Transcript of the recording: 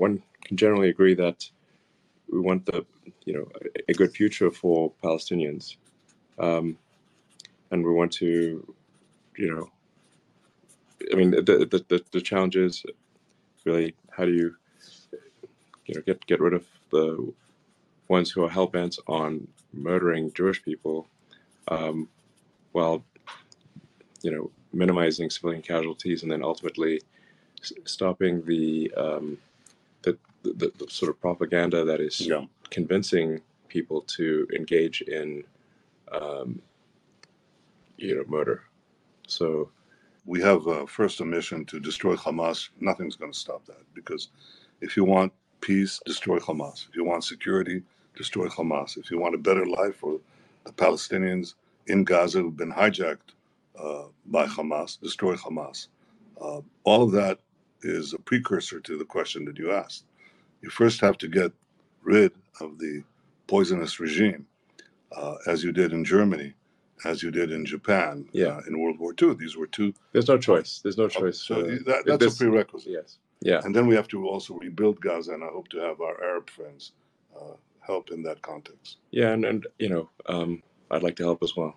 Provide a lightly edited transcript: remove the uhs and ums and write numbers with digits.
one can generally agree that we want a good future for Palestinians, and we want to, I mean, the challenge is really how do you get rid of the ones who are hell bent on murdering Jewish people, while minimizing civilian casualties, and then ultimately stopping the sort of propaganda that is convincing people to engage in murder. So we have first a mission to destroy Hamas. Nothing's going to stop that, because if you want peace, destroy Hamas. If you want security, destroy Hamas. If you want a better life for the Palestinians in Gaza who've been hijacked by Hamas, destroy Hamas. All of that is a precursor to the question that you asked. You first have to get rid of the poisonous regime, as you did in Germany, as you did in Japan, in World War II. These were two. There's no choice. There's no choice. So that's a prerequisite. Yes. Yeah. And then we have to also rebuild Gaza, and I hope to have our Arab friends help in that context. Yeah, and I'd like to help as well.